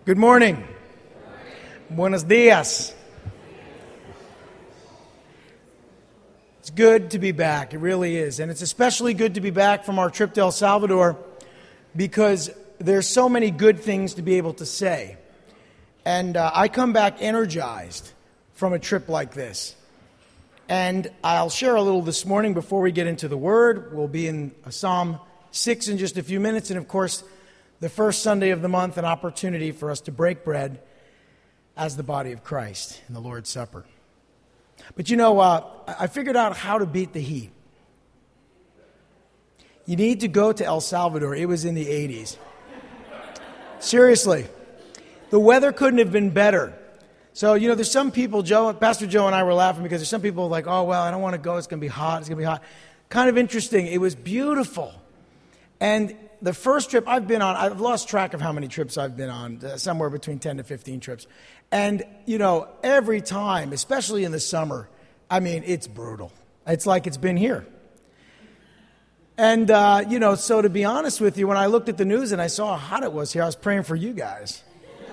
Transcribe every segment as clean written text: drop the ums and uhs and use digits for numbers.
Good morning. Buenos dias. It's good to be back. It really is. And it's especially good to be back from our trip to El Salvador because there's so many good things to be able to say. And I come back energized from a trip like this. And I'll share a little this morning before we get into the Word. We'll be in Psalm 6 in just a few minutes. And, of course, the first Sunday of the month, an opportunity for us to break bread as the body of Christ in the Lord's Supper. But you know, I figured out how to beat the heat. You need to go to El Salvador. It was in the 80s. Seriously. The weather couldn't have been better. So, you know, there's some people, Pastor Joe and I were laughing because there's some people like, oh, well, I don't want to go. It's going to be hot. It's going to be hot. Kind of interesting. It was beautiful. And the first trip I've been on, I've lost track of how many trips I've been on, somewhere between 10 to 15 trips. And, you know, every time, especially in the summer, I mean, it's brutal. It's like it's been here. And, you know, so to be honest with you, when I looked at the news and I saw how hot it was here, I was praying for you guys.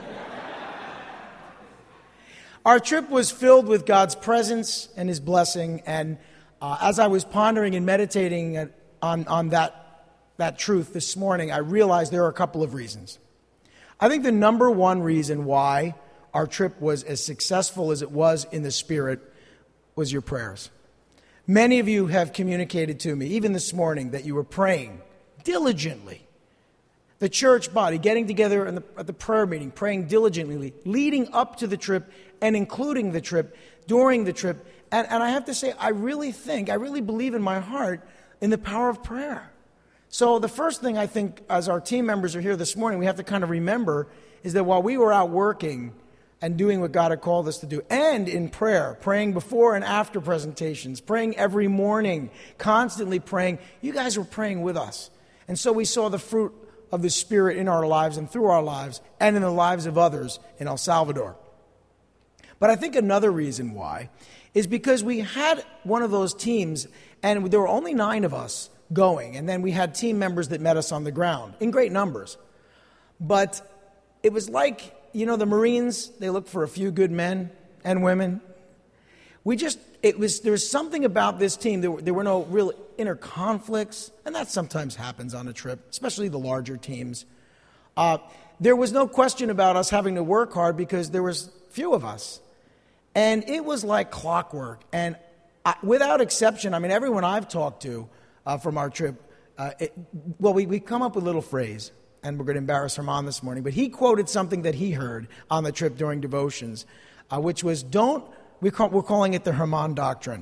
Our trip was filled with God's presence and His blessing. And as I was pondering and meditating on that truth this morning, I realized there are a couple of reasons. I think the number one reason why our trip was as successful as it was in the Spirit was your prayers. Many of you have communicated to me, even this morning, that you were praying diligently. The church body getting together at the prayer meeting, praying diligently, leading up to the trip and including the trip, during the trip. And I have to say, I really believe in my heart in the power of prayer. So the first thing I think as our team members are here this morning, we have to kind of remember is that while we were out working and doing what God had called us to do, and in prayer, praying before and after presentations, praying every morning, constantly praying, you guys were praying with us. And so we saw the fruit of the Spirit in our lives and through our lives and in the lives of others in El Salvador. But I think another reason why is because we had one of those teams, and there were only 9 of us going, and then we had team members that met us on the ground in great numbers. But it was like, you know, the Marines, they look for a few good men and women. There was something about this team. There were no real inner conflicts, and that sometimes happens on a trip, especially the larger teams. There was no question about us having to work hard because there was few of us. And it was like clockwork. And without exception, I mean, everyone I've talked to from our trip, we come up with a little phrase, and we're going to embarrass Herman this morning, but he quoted something that he heard on the trip during devotions, which was, we're calling it the Herman Doctrine.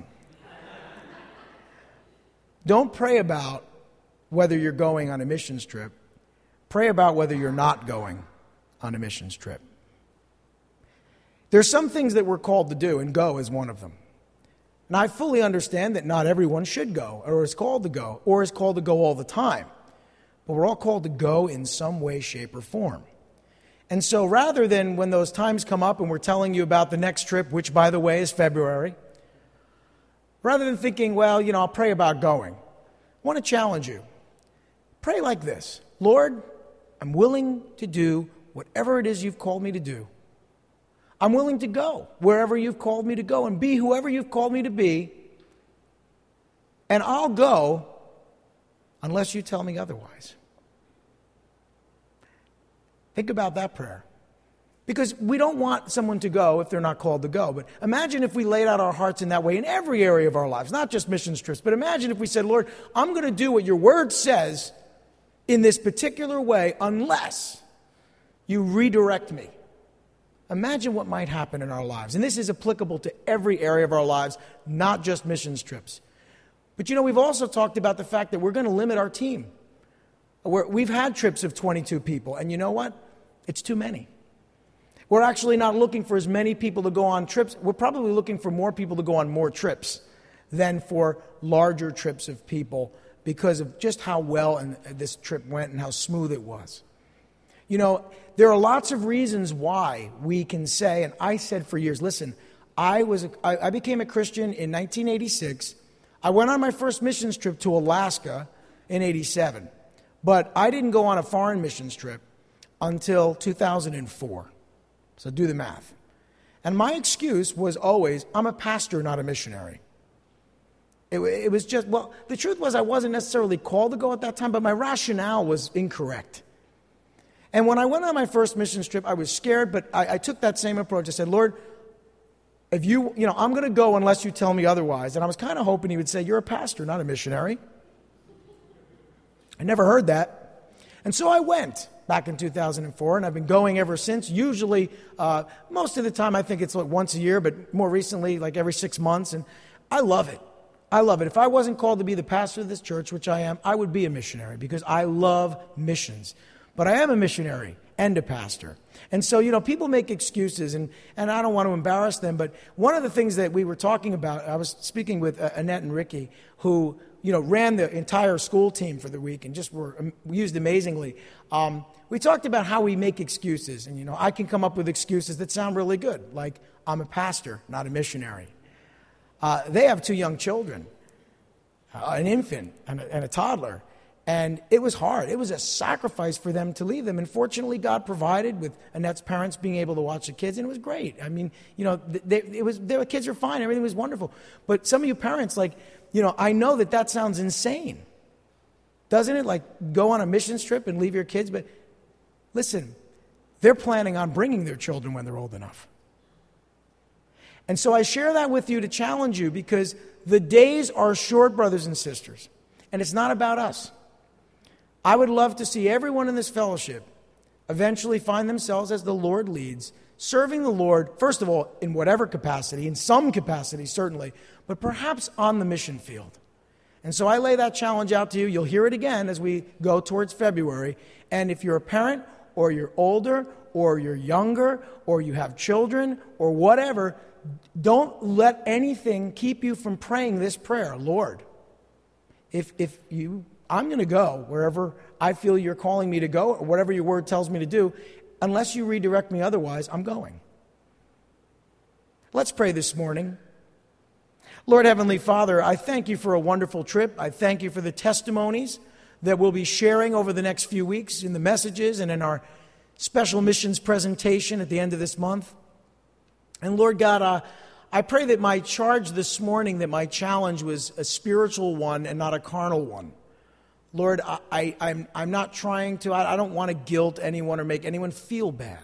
Don't pray about whether you're going on a missions trip. Pray about whether you're not going on a missions trip. There's some things that we're called to do, and go is one of them. And I fully understand that not everyone should go, or is called to go, or is called to go all the time. But we're all called to go in some way, shape, or form. And so rather than when those times come up and we're telling you about the next trip, which, by the way, is February, rather than thinking, well, you know, I'll pray about going, I want to challenge you. Pray like this: Lord, I'm willing to do whatever it is you've called me to do. I'm willing to go wherever you've called me to go and be whoever you've called me to be. And I'll go unless you tell me otherwise. Think about that prayer. Because we don't want someone to go if they're not called to go. But imagine if we laid out our hearts in that way in every area of our lives, not just missions trips, but imagine if we said, Lord, I'm going to do what your word says in this particular way unless you redirect me. Imagine what might happen in our lives. And this is applicable to every area of our lives, not just missions trips. But, you know, we've also talked about the fact that we're going to limit our team. We've had trips of 22 people, and you know what? It's too many. We're actually not looking for as many people to go on trips. We're probably looking for more people to go on more trips than for larger trips of people because of just how well this trip went and how smooth it was. You know, there are lots of reasons why we can say, and I said for years, listen, I became a Christian in 1986. I went on my first missions trip to Alaska in 87. But I didn't go on a foreign missions trip. until 2004. So do the math. And my excuse was always, I'm a pastor, not a missionary. It was just, well, the truth was I wasn't necessarily called to go at that time, but my rationale was incorrect. And when I went on my first mission trip, I was scared, but I took that same approach. I said, Lord, if I'm going to go unless you tell me otherwise. And I was kind of hoping he would say, you're a pastor, not a missionary. I never heard that. And so I went back in 2004, and I've been going ever since. Usually, most of the time, I think it's like once a year, but more recently, like every 6 months. And I love it. I love it. If I wasn't called to be the pastor of this church, which I am, I would be a missionary because I love missions. But I am a missionary and a pastor. And so, people make excuses, and I don't want to embarrass them, but one of the things that we were talking about, I was speaking with Annette and Ricky, who, ran the entire school team for the week and just were used amazingly. We talked about how we make excuses, and, I can come up with excuses that sound really good, like I'm a pastor, not a missionary. They have 2 young children, an infant and a toddler. And it was hard. It was a sacrifice for them to leave them. And fortunately, God provided with Annette's parents being able to watch the kids, and it was great. I mean, the kids are fine. Everything was wonderful. But some of you parents, I know that sounds insane. Doesn't it? Like, go on a missions trip and leave your kids. But listen, they're planning on bringing their children when they're old enough. And so I share that with you to challenge you because the days are short, brothers and sisters. And it's not about us. I would love to see everyone in this fellowship eventually find themselves, as the Lord leads, serving the Lord, first of all, in whatever capacity, in some capacity certainly, but perhaps on the mission field. And so I lay that challenge out to you. You'll hear it again as we go towards February. And if you're a parent, or you're older, or you're younger, or you have children, or whatever, don't let anything keep you from praying this prayer. Lord, I'm going to go wherever I feel you're calling me to go, or whatever your word tells me to do. Unless you redirect me otherwise, I'm going. Let's pray this morning. Lord Heavenly Father, I thank you for a wonderful trip. I thank you for the testimonies that we'll be sharing over the next few weeks in the messages and in our special missions presentation at the end of this month. And Lord God, I pray that my charge this morning, that my challenge was a spiritual one and not a carnal one. Lord, I'm not trying to, I don't want to guilt anyone or make anyone feel bad.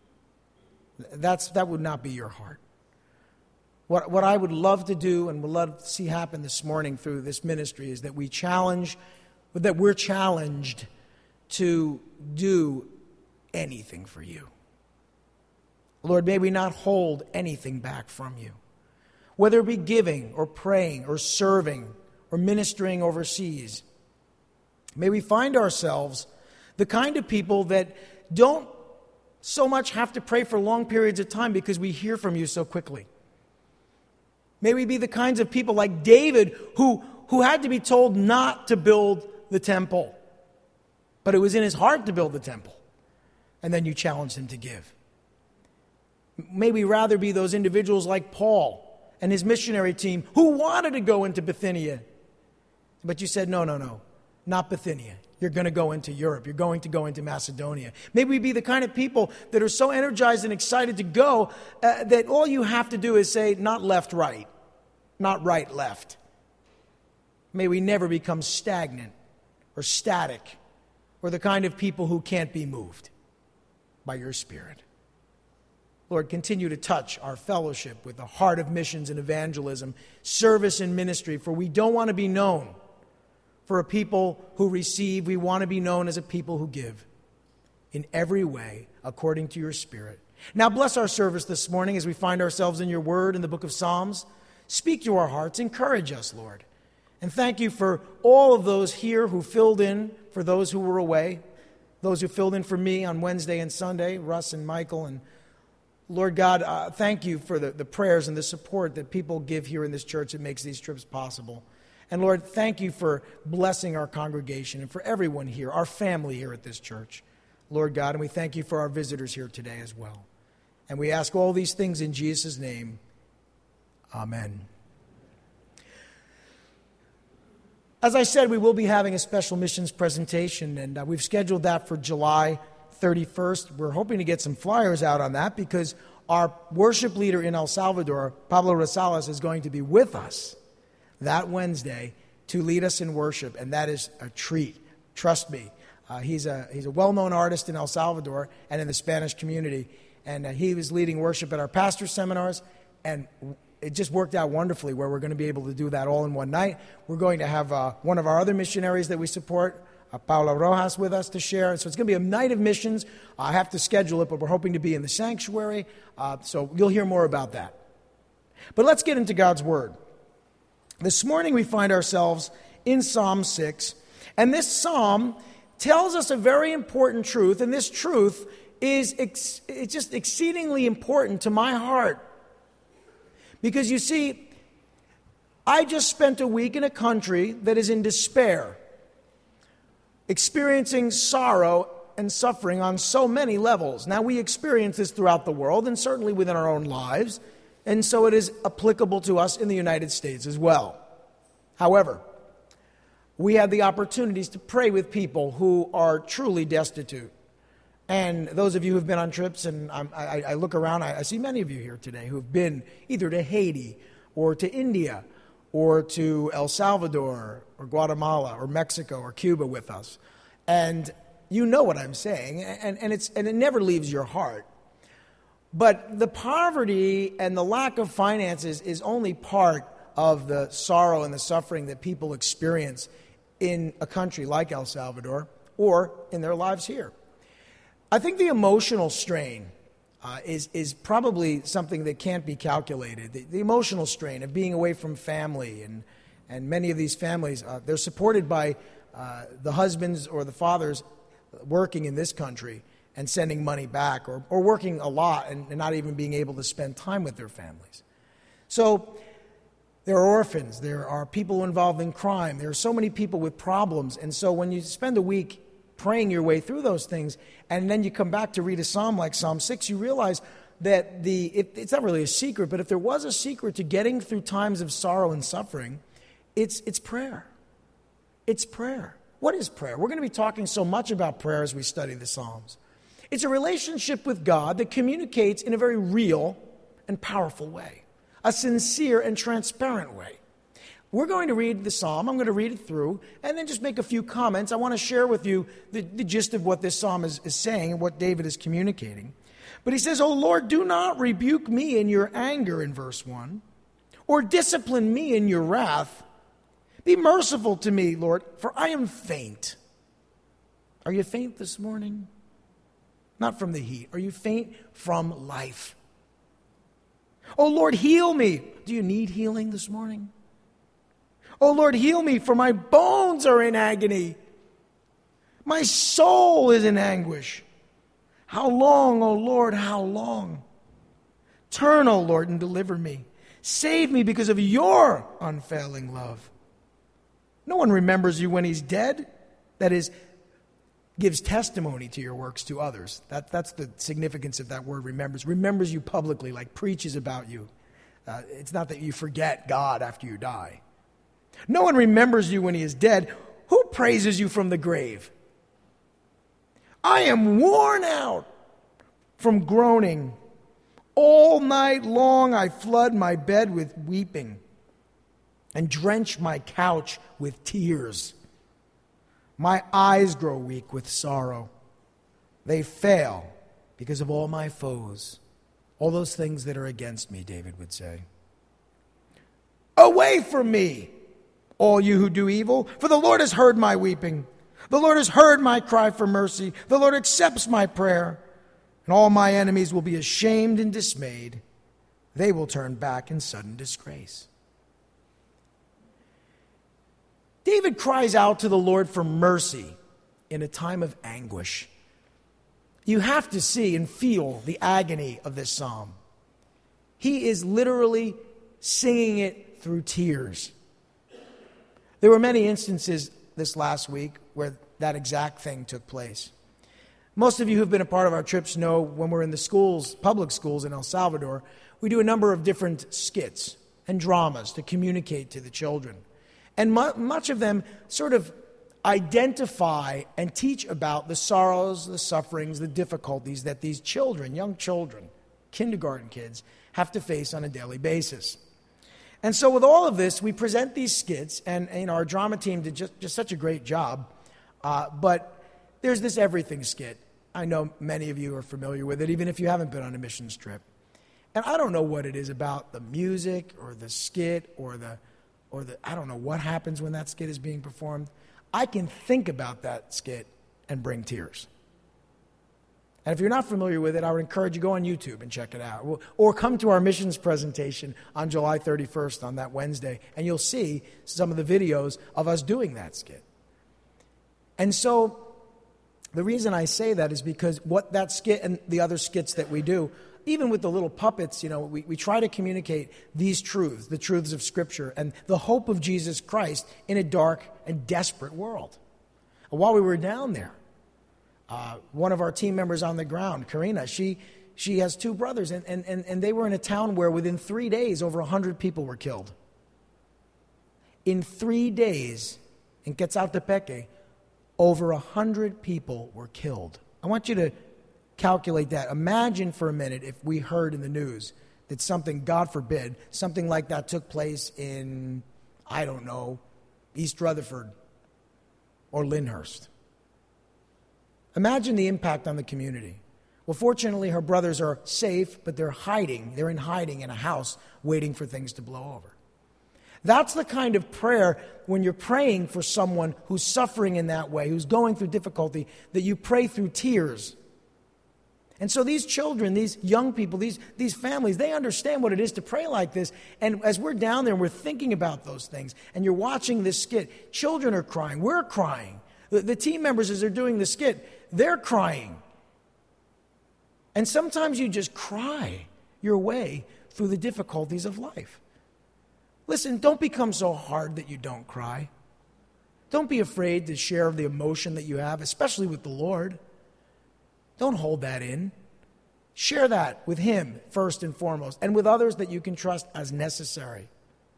That would not be your heart. What I would love to do and would love to see happen this morning through this ministry is that we're challenged to do anything for you. Lord, may we not hold anything back from you, whether it be giving or praying or serving or ministering overseas. May we find ourselves the kind of people that don't so much have to pray for long periods of time because we hear from you so quickly. May we be the kinds of people like David who had to be told not to build the temple, but it was in his heart to build the temple, and then you challenged him to give. May we rather be those individuals like Paul and his missionary team who wanted to go into Bithynia, but you said, no, not Bithynia. You're going to go into Europe. You're going to go into Macedonia. May we be the kind of people that are so energized and excited to go that all you have to do is say, not left, right, not right, left. May we never become stagnant or static or the kind of people who can't be moved by your Spirit. Lord, continue to touch our fellowship with the heart of missions and evangelism, service and ministry, for we don't want to be known for a people who receive. We want to be known as a people who give in every way according to your Spirit. Now bless our service this morning as we find ourselves in your word in the book of Psalms. Speak to our hearts. Encourage us, Lord. And thank you for all of those here who filled in for those who were away, those who filled in for me on Wednesday and Sunday, Russ and Michael. And Lord God, thank you for the prayers and the support that people give here in this church that makes these trips possible. And Lord, thank you for blessing our congregation and for everyone here, our family here at this church. Lord God, and we thank you for our visitors here today as well. And we ask all these things in Jesus' name. Amen. As I said, we will be having a special missions presentation, and we've scheduled that for July 31st. We're hoping to get some flyers out on that because our worship leader in El Salvador, Pablo Rosales, is going to be with us that Wednesday to lead us in worship, and that is a treat. Trust me. He's a well-known artist in El Salvador and in the Spanish community, and he was leading worship at our pastor seminars, and it just worked out wonderfully where we're going to be able to do that all in one night. We're going to have one of our other missionaries that we support, Paula Rojas, with us to share. So it's going to be a night of missions. I have to schedule it, but we're hoping to be in the sanctuary. So you'll hear more about that. But let's get into God's Word. This morning we find ourselves in Psalm 6, and this psalm tells us a very important truth, and this truth is it's just exceedingly important to my heart. Because you see, I just spent a week in a country that is in despair, experiencing sorrow and suffering on so many levels. Now, we experience this throughout the world and certainly within our own lives, and so it is applicable to us in the United States as well. However, we have the opportunities to pray with people who are truly destitute. And those of you who have been on trips, and I look around, I see many of you here today who have been either to Haiti or to India or to El Salvador or Guatemala or Mexico or Cuba with us. And you know what I'm saying, and it never leaves your heart. But the poverty and the lack of finances is only part of the sorrow and the suffering that people experience in a country like El Salvador or in their lives here. I think the emotional strain is probably something that can't be calculated. The emotional strain of being away from family, and many of these families, they're supported by the husbands or the fathers working in this country and sending money back, or working a lot and not even being able to spend time with their families. So there are orphans, there are people involved in crime, there are so many people with problems, and so when you spend a week praying your way through those things, and then you come back to read a psalm like Psalm 6, you realize that it's not really a secret, but if there was a secret to getting through times of sorrow and suffering, it's prayer. It's prayer. What is prayer? We're going to be talking so much about prayer as we study the Psalms. It's a relationship with God that communicates in a very real and powerful way, a sincere and transparent way. We're going to read the psalm. I'm going to read it through and then just make a few comments. I want to share with you the gist of what this psalm is saying and what David is communicating. But he says, "O Lord, do not rebuke me in your anger," in verse 1, "or discipline me in your wrath. Be merciful to me, Lord, for I am faint." Are you faint this morning? Not from the heat. Are you faint from life? "O Lord, heal me." Do you need healing this morning? "O Lord, heal me, for my bones are in agony. My soul is in anguish. How long, O Lord, how long? Turn, O Lord, and deliver me. Save me because of your unfailing love. No one remembers you when he's dead." That is, gives testimony to your works to others. That's the significance of that word, remembers. Remembers you publicly, like preaches about you. It's not that you forget God after you die. No one remembers you when he is dead. Who praises you from the grave? I am worn out from groaning. All night long I flood my bed with weeping and drench my couch with tears. My eyes grow weak with sorrow. They fail because of all my foes. All those things that are against me, David would say. Away from me, all you who do evil, for the Lord has heard my weeping. The Lord has heard my cry for mercy. The Lord accepts my prayer. And all my enemies will be ashamed and dismayed. They will turn back in sudden disgrace. David cries out to the Lord for mercy in a time of anguish. You have to see and feel the agony of this psalm. He is literally singing it through tears. There were many instances this last week where that exact thing took place. Most of you who have been a part of our trips know when we're in the schools, public schools in El Salvador, we do a number of different skits and dramas to communicate to the children. And much of them sort of identify and teach about the sorrows, the sufferings, the difficulties that these children, young children, kindergarten kids, have to face on a daily basis. And so with all of this, we present these skits, and our drama team did just such a great job. But there's this everything skit. I know many of you are familiar with it, even if you haven't been on a missions trip. And I don't know what it is about the music or the skit or the I don't know what happens when that skit is being performed. I can think about that skit and bring tears. And if you're not familiar with it, I would encourage you to go on YouTube and check it out. Or come to our missions presentation on July 31st on that Wednesday, and you'll see some of the videos of us doing that skit. And so the reason I say that is because what that skit and the other skits that we do, even with the little puppets, we try to communicate these truths, the truths of Scripture, and the hope of Jesus Christ in a dark and desperate world. And while we were down there, one of our team members on the ground, Karina, she has two brothers, and they were in a town where within 3 days, over 100 people were killed. In 3 days, in Quetzaltepeque, over 100 people were killed. I want you to calculate that. Imagine for a minute if we heard in the news that something, God forbid, something like that took place in, I don't know, East Rutherford or Lyndhurst. Imagine the impact on the community. Well, fortunately, her brothers are safe, but they're hiding. They're in hiding in a house waiting for things to blow over. That's the kind of prayer when you're praying for someone who's suffering in that way, who's going through difficulty, that you pray through tears. And so these children, these young people, these families, they understand what it is to pray like this. And as we're down there and we're thinking about those things, and you're watching this skit, children are crying, we're crying. The team members, as they're doing the skit, they're crying. And sometimes you just cry your way through the difficulties of life. Listen, don't become so hard that you don't cry. Don't be afraid to share the emotion that you have, especially with the Lord. Don't hold that in. Share that with Him first and foremost, and with others that you can trust as necessary.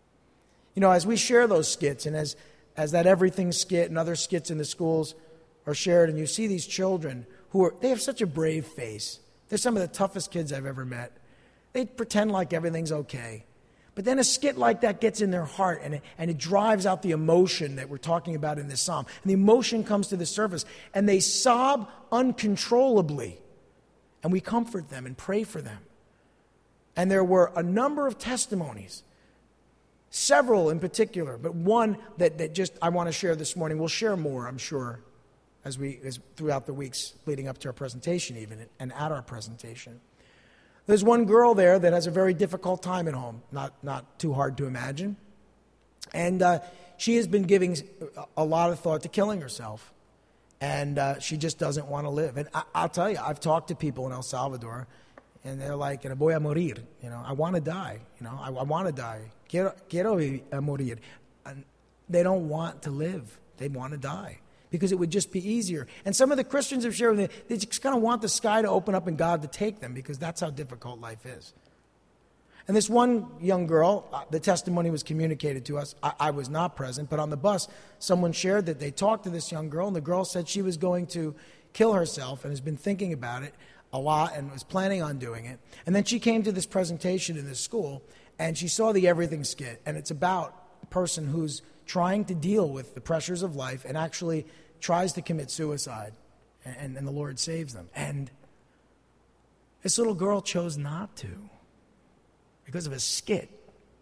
As we share those skits, and as that everything skit and other skits in the schools are shared, and you see these children they have such a brave face. They're some of the toughest kids I've ever met. They pretend like everything's okay. But then a skit like that gets in their heart, and it drives out the emotion that we're talking about in this psalm. And the emotion comes to the surface, and they sob uncontrollably. And we comfort them and pray for them. And there were a number of testimonies, several in particular, but one that just I want to share this morning. We'll share more, I'm sure, as throughout the weeks leading up to our presentation even, and at our presentation. There's one girl there that has a very difficult time at home, not too hard to imagine. And she has been giving a lot of thought to killing herself. And she just doesn't want to live. And I'll tell you, I've talked to people in El Salvador, and they're like, voy a morir. I want to die. I want to die. Quiero morir. And they don't want to live. They want to die, because it would just be easier. And some of the Christians have shared with me, they just kind of want the sky to open up and God to take them, because that's how difficult life is. And this one young girl, the testimony was communicated to us. I was not present, but on the bus, someone shared that they talked to this young girl, and the girl said she was going to kill herself and has been thinking about it a lot and was planning on doing it. And then she came to this presentation in this school, and she saw the Everything skit, and it's about a person who's trying to deal with the pressures of life and actually tries to commit suicide, and the Lord saves them. And this little girl chose not to, because of a skit.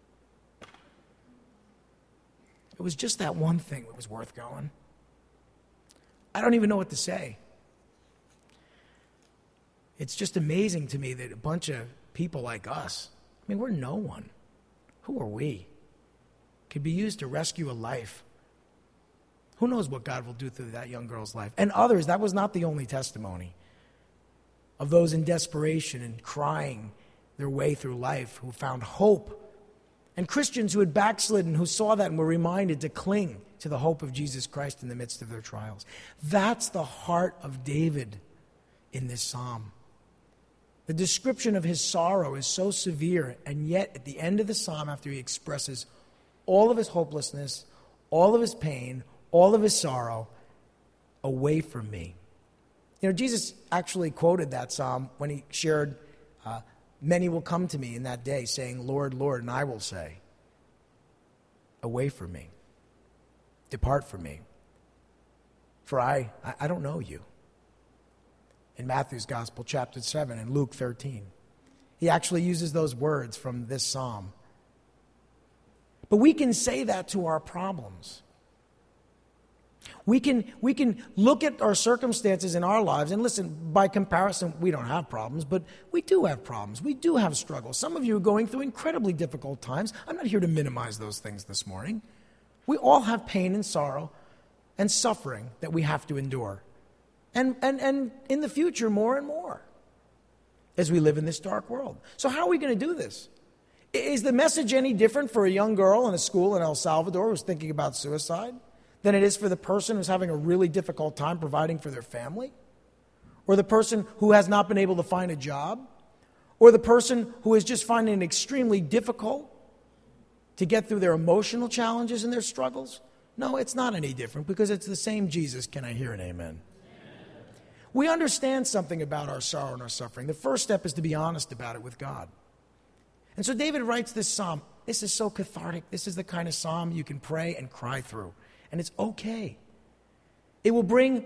It was just that one thing that was worth going. I don't even know what to say. It's just amazing to me that a bunch of people like us, we're no one. Who are we? Could be used to rescue a life. Who knows what God will do through that young girl's life? And others, that was not the only testimony of those in desperation and crying their way through life, who found hope. And Christians who had backslidden, who saw that and were reminded to cling to the hope of Jesus Christ in the midst of their trials. That's the heart of David in this psalm. The description of his sorrow is so severe, and yet at the end of the psalm, after he expresses all of his hopelessness, all of his pain, all of his sorrow, away from me. You know, Jesus actually quoted that psalm when he shared, many will come to me in that day saying, Lord, Lord, and I will say, away from me, depart from me, for I don't know you. In Matthew's Gospel, chapter 7, and Luke 13. He actually uses those words from this psalm. But we can say that to our problems. We can look at our circumstances in our lives, and listen, by comparison, we don't have problems, but we do have problems. We do have struggles. Some of you are going through incredibly difficult times. I'm not here to minimize those things this morning. We all have pain and sorrow and suffering that we have to endure. And in the future, more and more, as we live in this dark world. So how are we going to do this? Is the message any different for a young girl in a school in El Salvador who's thinking about suicide than it is for the person who's having a really difficult time providing for their family? Or the person who has not been able to find a job? Or the person who is just finding it extremely difficult to get through their emotional challenges and their struggles? No, it's not any different, because it's the same Jesus. Can I hear an amen? We understand something about our sorrow and our suffering. The first step is to be honest about it with God. And so David writes this psalm. This is so cathartic. This is the kind of psalm you can pray and cry through. And it's okay. It will bring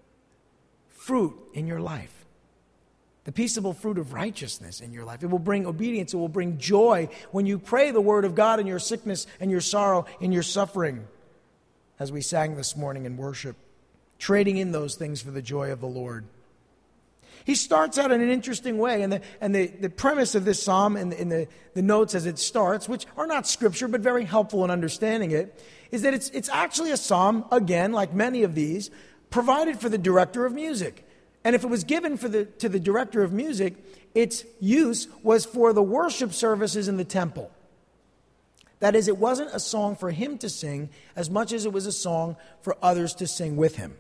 fruit in your life. The peaceable fruit of righteousness in your life. It will bring obedience. It will bring joy when you pray the word of God in your sickness and your sorrow, in your suffering. As we sang this morning in worship. Trading in those things for the joy of the Lord. He starts out in an interesting way, and the premise of this psalm in the notes as it starts, which are not scripture but very helpful in understanding it, is that it's actually a psalm, again, like many of these, provided for the director of music. And if it was given to the director of music, its use was for the worship services in the temple. That is, it wasn't a song for him to sing as much as it was a song for others to sing with him.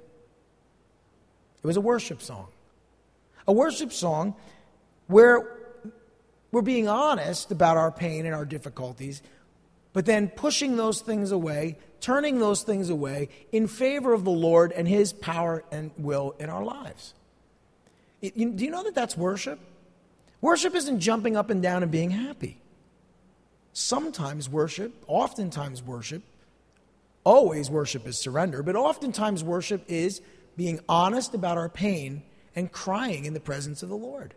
It was a worship song. A worship song where we're being honest about our pain and our difficulties, but then pushing those things away, turning those things away in favor of the Lord and His power and will in our lives. Do you know that that's worship? Worship isn't jumping up and down and being happy. Sometimes worship, oftentimes worship, always worship is surrender, but oftentimes worship is being honest about our pain and crying in the presence of the Lord.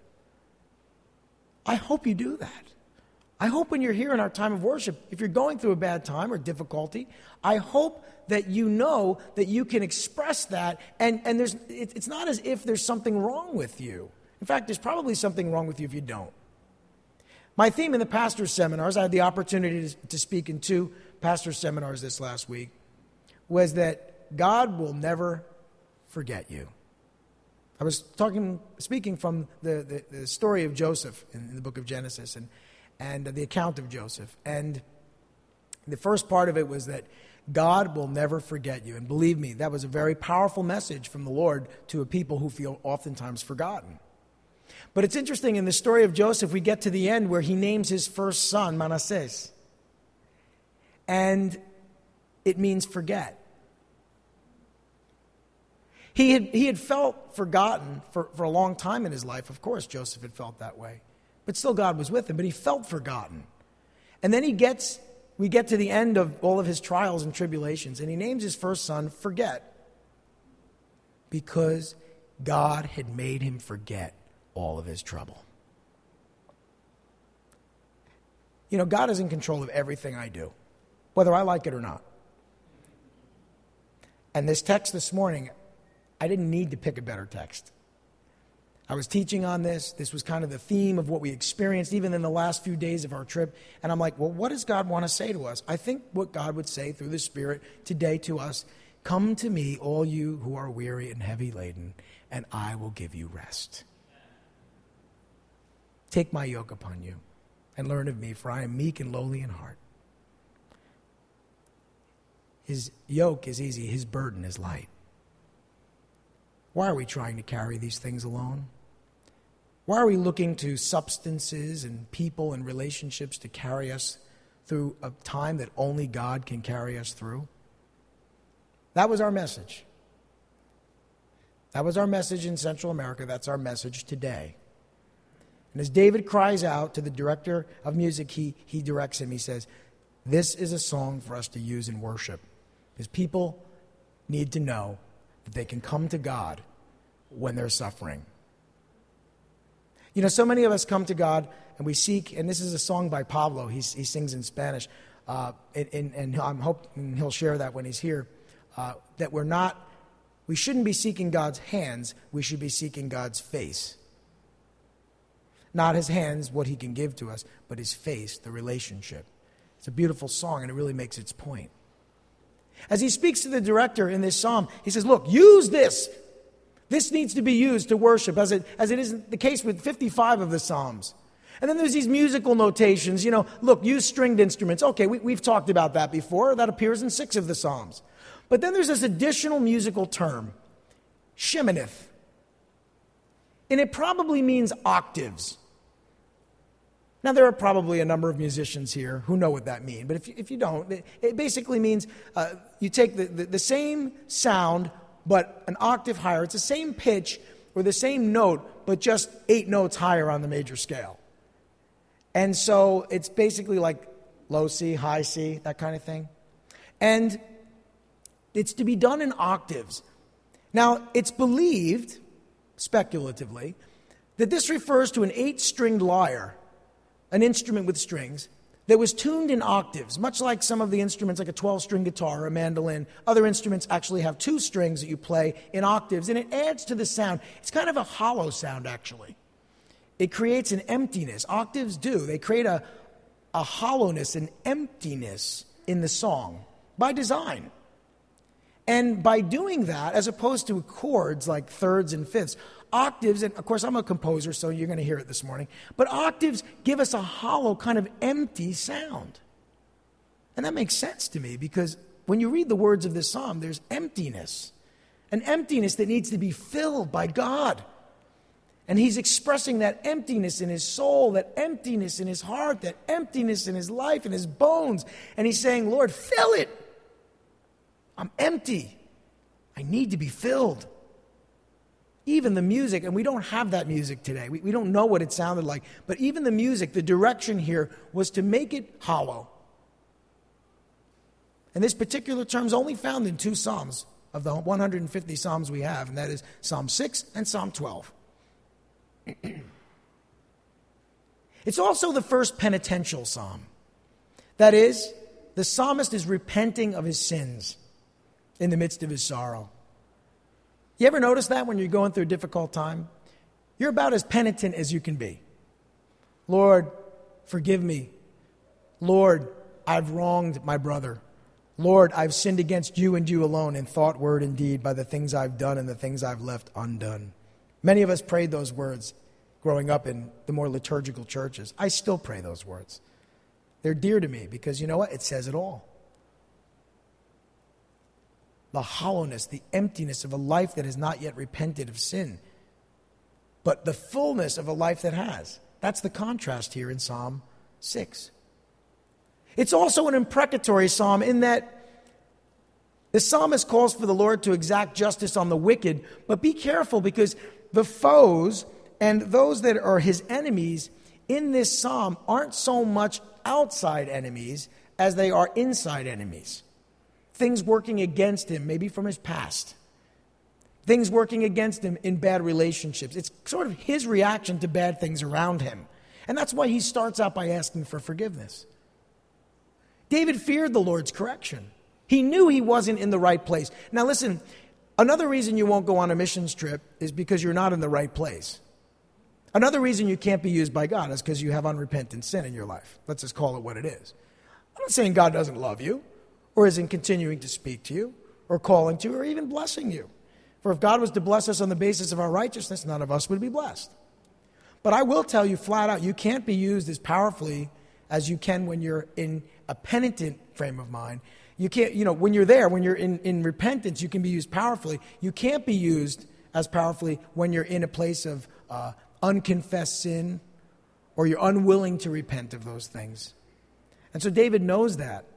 I hope you do that. I hope when you're here in our time of worship, if you're going through a bad time or difficulty, I hope that you know that you can express that, and it's not as if there's something wrong with you. In fact, there's probably something wrong with you if you don't. My theme in the pastor's seminars, I had the opportunity to speak in 2 pastor's seminars this last week, was that God will never forget you. I was speaking from the story of Joseph in the book of Genesis and the account of Joseph. And the first part of it was that God will never forget you. And believe me, that was a very powerful message from the Lord to a people who feel oftentimes forgotten. But it's interesting, in the story of Joseph, we get to the end where he names his first son Manasseh. And it means forget. He had felt forgotten for a long time in his life. Of course, Joseph had felt that way. But still God was with him, but he felt forgotten. And then we get to the end of all of his trials and tribulations, and he names his first son Forget, because God had made him forget all of his trouble. You know, God is in control of everything I do, whether I like it or not. And this text this morning, I didn't need to pick a better text. I was teaching on this. This was kind of the theme of what we experienced even in the last few days of our trip. And I'm like, well, what does God want to say to us? I think what God would say through the Spirit today to us, come to me, all you who are weary and heavy laden, and I will give you rest. Take my yoke upon you and learn of me, for I am meek and lowly in heart. His yoke is easy, his burden is light. Why are we trying to carry these things alone? Why are we looking to substances and people and relationships to carry us through a time that only God can carry us through? That was our message. That was our message in Central America. That's our message today. And as David cries out to the director of music, he directs him. He says, this is a song for us to use in worship. Because people need to know that they can come to God when they're suffering. You know, so many of us come to God and we seek, and this is a song by Pablo. He sings in Spanish. And I'm hoping he'll share that when he's here. That we shouldn't be seeking God's hands. We should be seeking God's face. Not his hands, what he can give to us, but his face, the relationship. It's a beautiful song, and it really makes its point. As he speaks to the director in this psalm, he says, look, use this. This needs to be used to worship, as it is the case with 55 of the psalms. And then there's these musical notations. You know, look, use stringed instruments. Okay, we've talked about that before. That appears in 6 of the psalms. But then there's this additional musical term, sheminith. And it probably means octaves. Now, there are probably a number of musicians here who know what that means. But if you don't, it basically means you take the same sound, but an octave higher. It's the same pitch or the same note, but just 8 notes higher on the major scale. And so it's basically like low C, high C, that kind of thing. And it's to be done in octaves. Now, it's believed, speculatively, that this refers to an 8-stringed lyre, an instrument with strings, that was tuned in octaves, much like some of the instruments like a 12-string guitar or a mandolin. Other instruments actually have 2 strings that you play in octaves, and it adds to the sound. It's kind of a hollow sound, actually. It creates an emptiness. Octaves do. They create a hollowness, an emptiness in the song by design. And by doing that, as opposed to chords like thirds and fifths, octaves, and of course I'm a composer, so you're going to hear it this morning, but octaves give us a hollow, kind of empty sound. And that makes sense to me because when you read the words of this psalm, there's emptiness. An emptiness that needs to be filled by God. And he's expressing that emptiness in his soul, that emptiness in his heart, that emptiness in his life, in his bones. And he's saying, Lord, fill it. I'm empty. I need to be filled. Even the music, and we don't have that music today. We don't know what it sounded like. But even the music, the direction here was to make it hollow. And this particular term is only found in 2 psalms of the 150 psalms we have, and that is Psalm 6 and Psalm 12. It's also the first penitential psalm. That is, the psalmist is repenting of his sins in the midst of his sorrow. You ever notice that when you're going through a difficult time? You're about as penitent as you can be. Lord, forgive me. Lord, I've wronged my brother. Lord, I've sinned against you and you alone in thought, word, and deed by the things I've done and the things I've left undone. Many of us prayed those words growing up in the more liturgical churches. I still pray those words. They're dear to me because you know what? It says it all. The hollowness, the emptiness of a life that has not yet repented of sin, but the fullness of a life that has. That's the contrast here in Psalm 6. It's also an imprecatory psalm in that the psalmist calls for the Lord to exact justice on the wicked, but be careful because the foes and those that are his enemies in this psalm aren't so much outside enemies as they are inside enemies. Things working against him, maybe from his past. Things working against him in bad relationships. It's sort of his reaction to bad things around him. And that's why he starts out by asking for forgiveness. David feared the Lord's correction. He knew he wasn't in the right place. Now listen, another reason you won't go on a missions trip is because you're not in the right place. Another reason you can't be used by God is because you have unrepentant sin in your life. Let's just call it what it is. I'm not saying God doesn't love you, or isn't continuing to speak to you, or calling to you, or even blessing you. For if God was to bless us on the basis of our righteousness, none of us would be blessed. But I will tell you flat out, you can't be used as powerfully as you can when you're in a penitent frame of mind. You can't, when you're there, when you're in repentance, you can be used powerfully. You can't be used as powerfully when you're in a place of unconfessed sin, or you're unwilling to repent of those things. And so David knows that.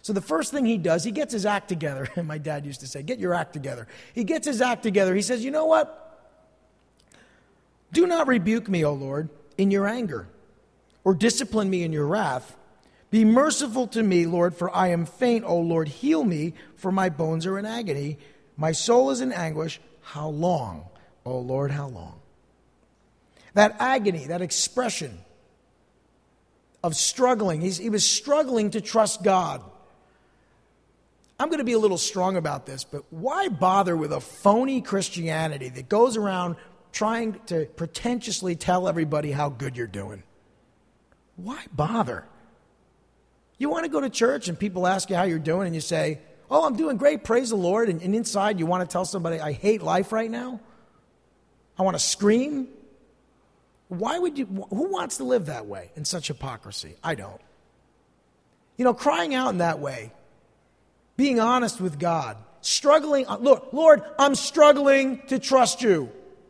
So the first thing he does, he gets his act together. And my dad used to say, get your act together. He gets his act together. He says, you know what? Do not rebuke me, O Lord, in your anger, or discipline me in your wrath. Be merciful to me, Lord, for I am faint. O Lord, heal me, for my bones are in agony. My soul is in anguish. How long, O Lord, how long? That agony, that expression of struggling. He was struggling to trust God. I'm going to be a little strong about this, but why bother with a phony Christianity that goes around trying to pretentiously tell everybody how good you're doing? Why bother? You want to go to church and people ask you how you're doing and you say, oh, I'm doing great, praise the Lord, and inside you want to tell somebody, I hate life right now? I want to scream? Why would you? Who wants to live that way in such hypocrisy? I don't. Crying out in that way, being honest with God, struggling, look, Lord, I'm struggling to trust you.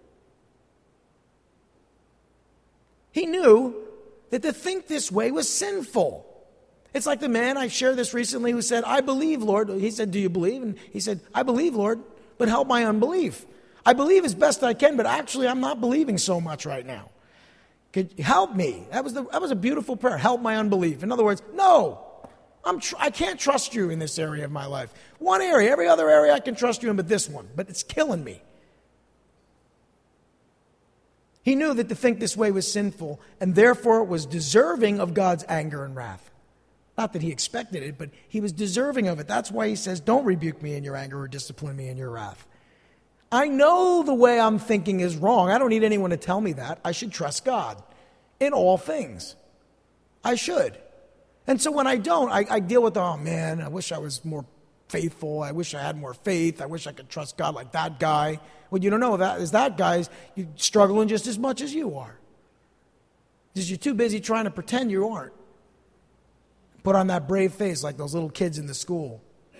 He knew that to think this way was sinful. It's like the man, I shared this recently, who said, I believe, Lord. He said, do you believe? And he said, I believe, Lord, but help my unbelief. I believe as best I can, but actually I'm not believing so much right now. Could you help me? That was a beautiful prayer. Help my unbelief. In other words, no. I can't trust you in this area of my life. One area, every other area I can trust you in, but this one. But it's killing me. He knew that to think this way was sinful, and therefore was deserving of God's anger and wrath. Not that he expected it, but he was deserving of it. That's why he says, don't rebuke me in your anger or discipline me in your wrath. I know the way I'm thinking is wrong. I don't need anyone to tell me that. I should trust God in all things. I should. And so when I don't, I deal with, oh man, I wish I was more faithful. I wish I had more faith. I wish I could trust God like that guy. What you don't know is that guy's struggling just as much as you are. Because you're too busy trying to pretend you aren't. Put on that brave face like those little kids in the school.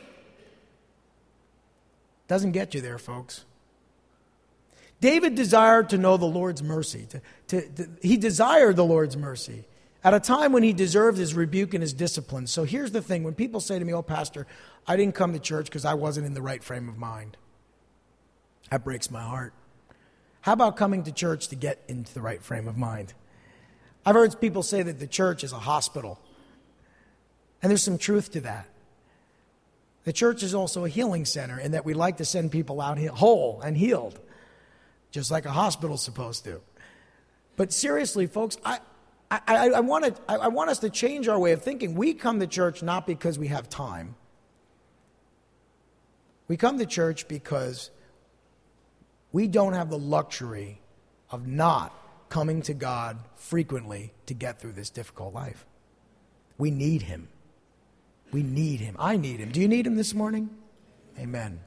Doesn't get you there, folks. David desired to know the Lord's mercy. He desired the Lord's mercy at a time when he deserved his rebuke and his discipline. So here's the thing. When people say to me, oh, Pastor, I didn't come to church because I wasn't in the right frame of mind. That breaks my heart. How about coming to church to get into the right frame of mind? I've heard people say that the church is a hospital. And there's some truth to that. The church is also a healing center in that we like to send people out whole and healed, just like a hospital's supposed to. But seriously, folks, I want us to change our way of thinking. We come to church not because we have time. We come to church because we don't have the luxury of not coming to God frequently to get through this difficult life. We need Him. We need Him. I need Him. Do you need Him this morning? Amen.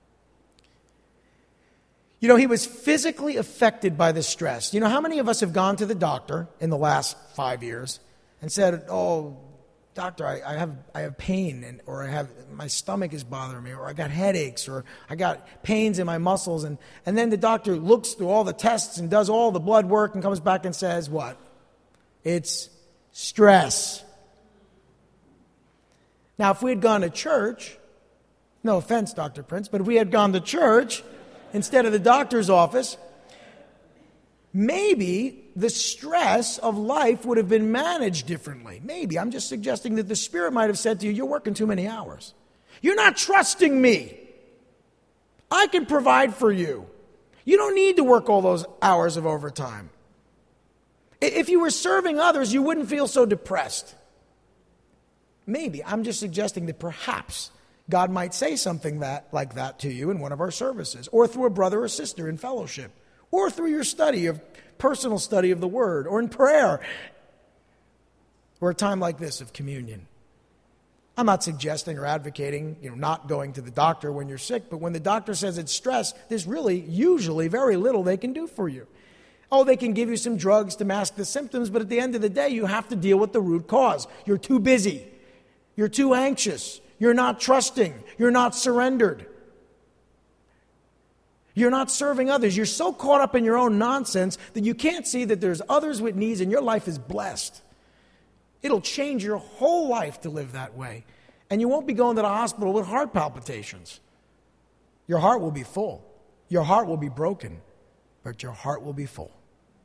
You know, he was physically affected by the stress. You know, how many of us have gone to the doctor in the last 5 years and said, oh, doctor, I have pain, or my stomach is bothering me, or I got headaches, or I got pains in my muscles. And then the doctor looks through all the tests and does all the blood work and comes back and says, what? It's stress. Now, if we had gone to church, no offense, Dr. Prince, but if we had gone to church instead of the doctor's office, maybe the stress of life would have been managed differently. Maybe. I'm just suggesting that the Spirit might have said to you, you're working too many hours. You're not trusting me. I can provide for you. You don't need to work all those hours of overtime. If you were serving others, you wouldn't feel so depressed. Maybe. I'm just suggesting that perhaps God might say something like that to you in one of our services, or through a brother or sister in fellowship, or through your personal study of the Word, or in prayer, or a time like this of communion. I'm not suggesting or advocating, not going to the doctor when you're sick, but when the doctor says it's stress, there's really usually very little they can do for you. Oh, they can give you some drugs to mask the symptoms, but at the end of the day, you have to deal with the root cause. You're too busy. You're too anxious. You're not trusting. You're not surrendered. You're not serving others. You're so caught up in your own nonsense that you can't see that there's others with needs and your life is blessed. It'll change your whole life to live that way. And you won't be going to the hospital with heart palpitations. Your heart will be full. Your heart will be broken, but your heart will be full.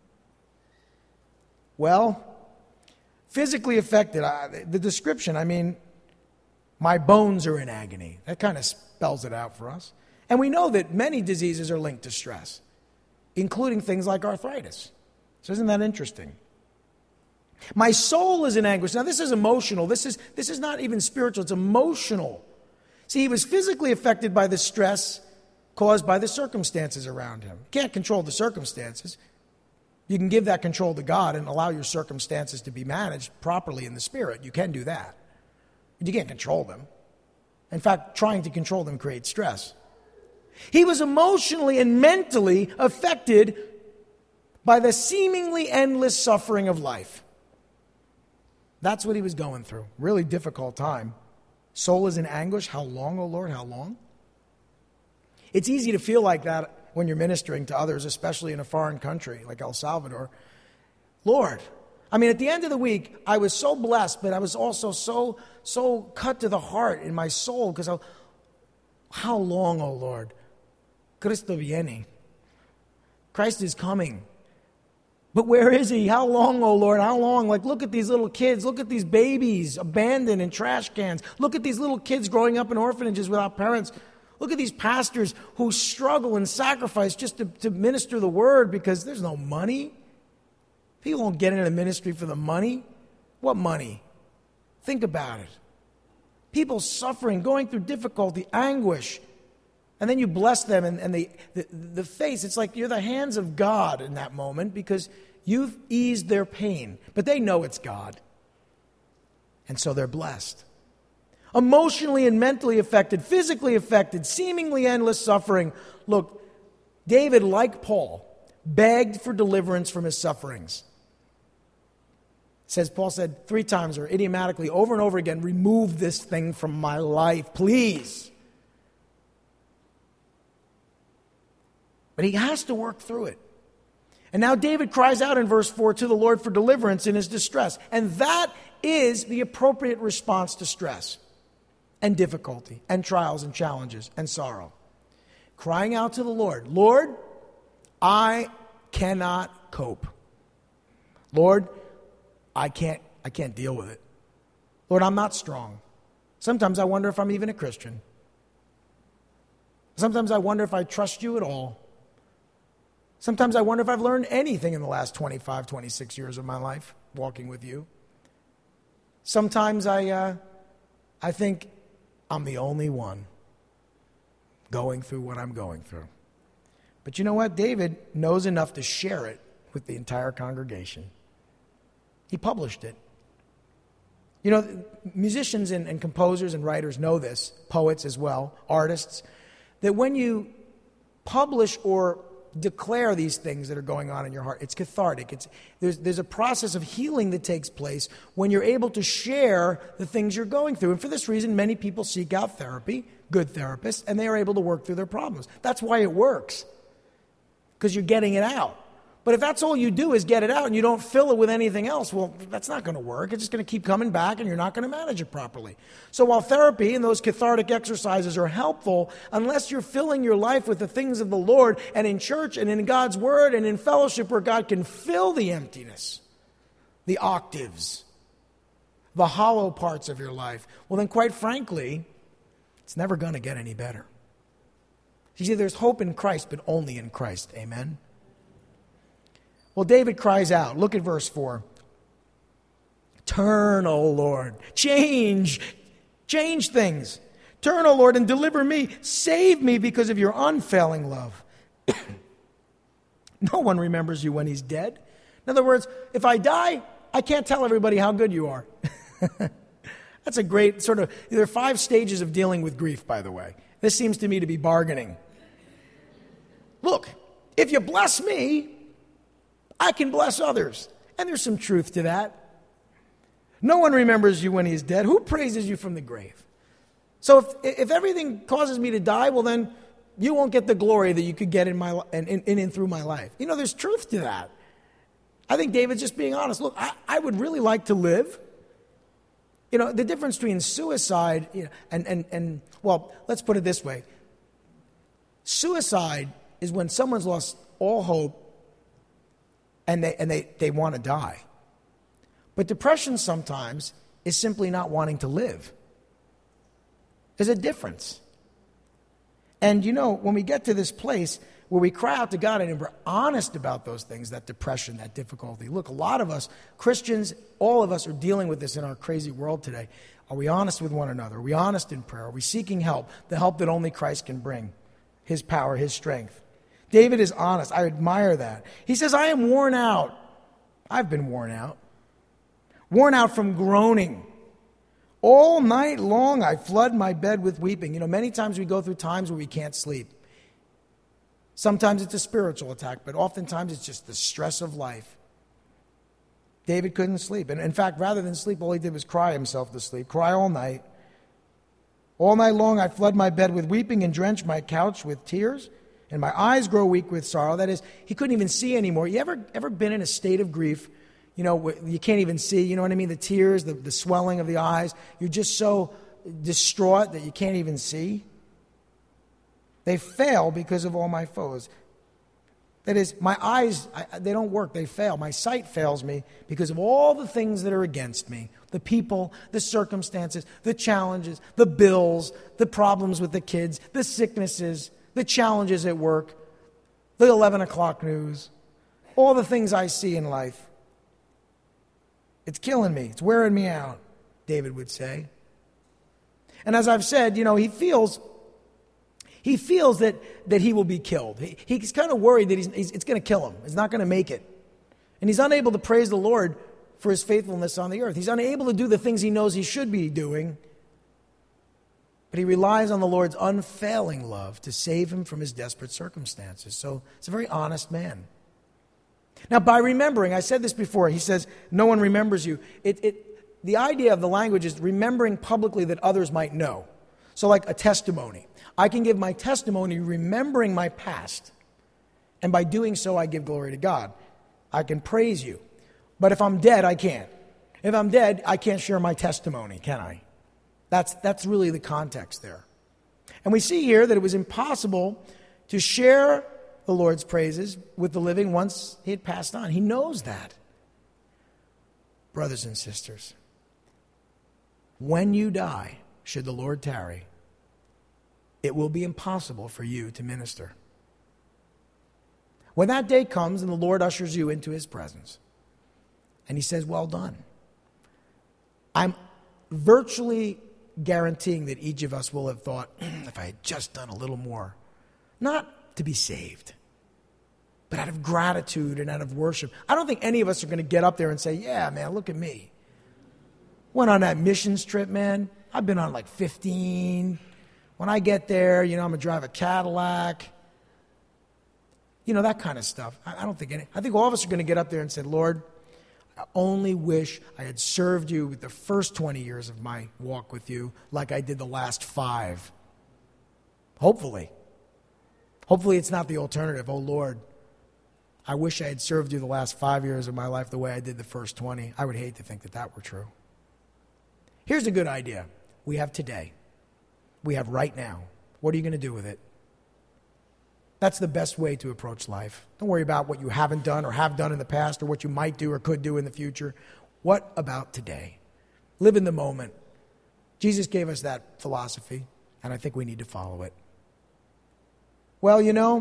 Well, physically affected, the description, my bones are in agony. That kind of spells it out for us. And we know that many diseases are linked to stress, including things like arthritis. So isn't that interesting? My soul is in anguish. Now this is emotional. This is not even spiritual. It's emotional. See, he was physically affected by the stress caused by the circumstances around him. You can't control the circumstances. You can give that control to God and allow your circumstances to be managed properly in the spirit. You can do that. But you can't control them. In fact, trying to control them creates stress. He was emotionally and mentally affected by the seemingly endless suffering of life. That's what he was going through. Really difficult time. Soul is in anguish. How long, O Lord? How long? It's easy to feel like that when you're ministering to others, especially in a foreign country like El Salvador. Lord, at the end of the week, I was so blessed, but I was also so cut to the heart in my soul because how long, O Lord? Cristo viene. Christ is coming. But where is he? How long, oh Lord? How long? Look at these little kids. Look at these babies abandoned in trash cans. Look at these little kids growing up in orphanages without parents. Look at these pastors who struggle and sacrifice just to minister the word because there's no money. People don't get into the ministry for the money. What money? Think about it. People suffering, going through difficulty, anguish. And then you bless them and the face, it's like you're the hands of God in that moment because you've eased their pain. But they know it's God. And so they're blessed. Emotionally and mentally affected, physically affected, seemingly endless suffering. Look, David, like Paul, begged for deliverance from his sufferings. Paul said 3 times or idiomatically over and over again, remove this thing from my life, please. But he has to work through it. And now David cries out in verse 4 to the Lord for deliverance in his distress. And that is the appropriate response to stress and difficulty and trials and challenges and sorrow. Crying out to the Lord, Lord, I cannot cope. Lord, I can't deal with it. Lord, I'm not strong. Sometimes I wonder if I'm even a Christian. Sometimes I wonder if I trust you at all. Sometimes I wonder if I've learned anything in the last 25, 26 years of my life walking with you. Sometimes I think I'm the only one going through what I'm going through. But you know what? David knows enough to share it with the entire congregation. He published it. Musicians and composers and writers know this, poets as well, artists, that when you publish or declare these things that are going on in your heart, it's cathartic. There's a process of healing that takes place when you're able to share the things you're going through. And for this reason, many people seek out therapy, good therapists, and they are able to work through their problems. That's why it works, because you're getting it out. But if that's all you do is get it out and you don't fill it with anything else, well, that's not going to work. It's just going to keep coming back and you're not going to manage it properly. So while therapy and those cathartic exercises are helpful, unless you're filling your life with the things of the Lord and in church and in God's Word and in fellowship where God can fill the emptiness, the octaves, the hollow parts of your life, well then quite frankly, it's never going to get any better. You see, there's hope in Christ, but only in Christ. Amen? Well, David cries out. Look at verse 4. Turn, O Lord. Change things. Turn, O Lord, and deliver me. Save me because of your unfailing love. No one remembers you when he's dead. In other words, if I die, I can't tell everybody how good you are. That's a great there are 5 stages of dealing with grief, by the way. This seems to me to be bargaining. Look, if you bless me, I can bless others. And there's some truth to that. No one remembers you when he's dead. Who praises you from the grave? So if everything causes me to die, well then you won't get the glory that you could get in and through my life. There's truth to that. I think David's just being honest. Look, I would really like to live The difference between suicide and well, let's put it this way. Suicide is when someone's lost all hope and they want to die. But depression sometimes is simply not wanting to live. There's a difference. And when we get to this place where we cry out to God and we're honest about those things, that depression, that difficulty. Look, a lot of us, Christians, all of us are dealing with this in our crazy world today. Are we honest with one another? Are we honest in prayer? Are we seeking help? The help that only Christ can bring. His power, His strength. David is honest. I admire that. He says, I am worn out. I've been worn out. Worn out from groaning. All night long I flood my bed with weeping. Many times we go through times where we can't sleep. Sometimes it's a spiritual attack, but oftentimes it's just the stress of life. David couldn't sleep. And in fact, rather than sleep, all he did was cry himself to sleep. Cry all night. All night long I flood my bed with weeping and drench my couch with tears. And my eyes grow weak with sorrow. That is, he couldn't even see anymore. You ever been in a state of grief? You can't even see, you know what I mean? The tears, the swelling of the eyes. You're just so distraught that you can't even see. They fail because of all my foes. That is, my eyes, they don't work. They fail. My sight fails me because of all the things that are against me. The people, the circumstances, the challenges, the bills, the problems with the kids, the sicknesses, the challenges at work, the 11 o'clock news, all the things I see in life. It's killing me. It's wearing me out, David would say. And as I've said, he feels that he will be killed. He's kind of worried that it's going to kill him. He's not going to make it. And he's unable to praise the Lord for His faithfulness on the earth. He's unable to do the things he knows he should be doing. But he relies on the Lord's unfailing love to save him from his desperate circumstances. So it's a very honest man. Now, by remembering, I said this before, he says, no one remembers you. The idea of the language is remembering publicly that others might know. So like a testimony. I can give my testimony remembering my past. And by doing so, I give glory to God. I can praise you. But if I'm dead, I can't. If I'm dead, I can't share my testimony, can I? That's really the context there. And we see here that it was impossible to share the Lord's praises with the living once he had passed on. He knows that. Brothers and sisters, when you die, should the Lord tarry, it will be impossible for you to minister. When that day comes and the Lord ushers you into His presence, and He says, well done, I'm virtually guaranteeing that each of us will have thought, if I had just done a little more, not to be saved, but out of gratitude and out of worship. I don't think any of us are going to get up there and say, yeah, man, look at me. Went on that missions trip, man. I've been on like 15. When I get there, I'm going to drive a Cadillac. That kind of stuff. I think all of us are going to get up there and say, Lord, I only wish I had served you with the first 20 years of my walk with you like I did the last 5. Hopefully. Hopefully it's not the alternative. Oh, Lord, I wish I had served you the last 5 years of my life the way I did the first 20. I would hate to think that were true. Here's a good idea. We have today. We have right now. What are you going to do with it? That's the best way to approach life. Don't worry about what you haven't done or have done in the past or what you might do or could do in the future. What about today? Live in the moment. Jesus gave us that philosophy, and I think we need to follow it. Well,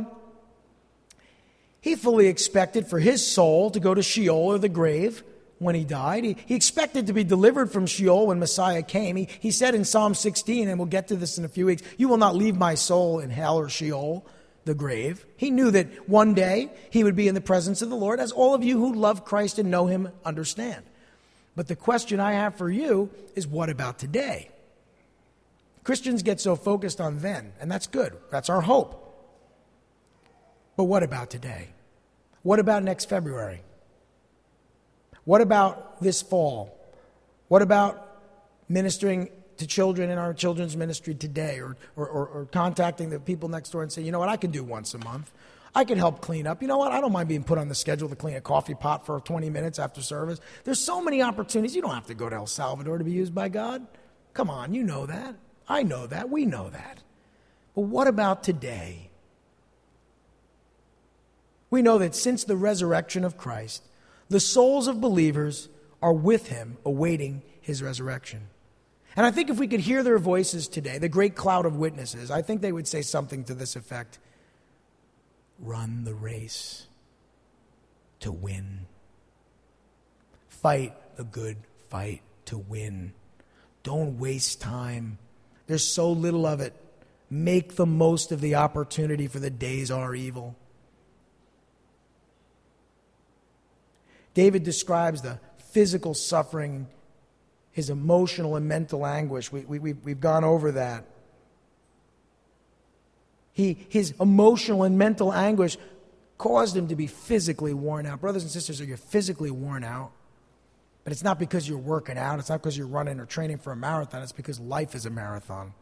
he fully expected for his soul to go to Sheol or the grave when he died. He expected to be delivered from Sheol when Messiah came. He said in Psalm 16, and we'll get to this in a few weeks, you will not leave my soul in hell or Sheol, the grave. He knew that one day he would be in the presence of the Lord, as all of you who love Christ and know Him understand. But the question I have for you is, what about today? Christians get so focused on then, and that's good. That's our hope. But what about today? What about next February? What about this fall? What about ministering to children in our children's ministry today, or contacting the people next door and say, you know what, I can do once a month. I can help clean up. You know what? I don't mind being put on the schedule to clean a coffee pot for 20 minutes after service. There's so many opportunities. You don't have to go to El Salvador to be used by God. Come on, you know that. I know that. We know that. But what about today? We know that since the resurrection of Christ, the souls of believers are with him, awaiting his resurrection. And I think if we could hear their voices today, the great cloud of witnesses, I think they would say something to this effect. Run the race to win. Fight the good fight to win. Don't waste time. There's so little of it. Make the most of the opportunity, for the days are evil. David describes the physical suffering, his emotional and mental anguish. We've gone over that. His emotional and mental anguish caused him to be physically worn out. Brothers and sisters, you're physically worn out. But it's not because you're working out. It's not because you're running or training for a marathon. It's because life is a marathon.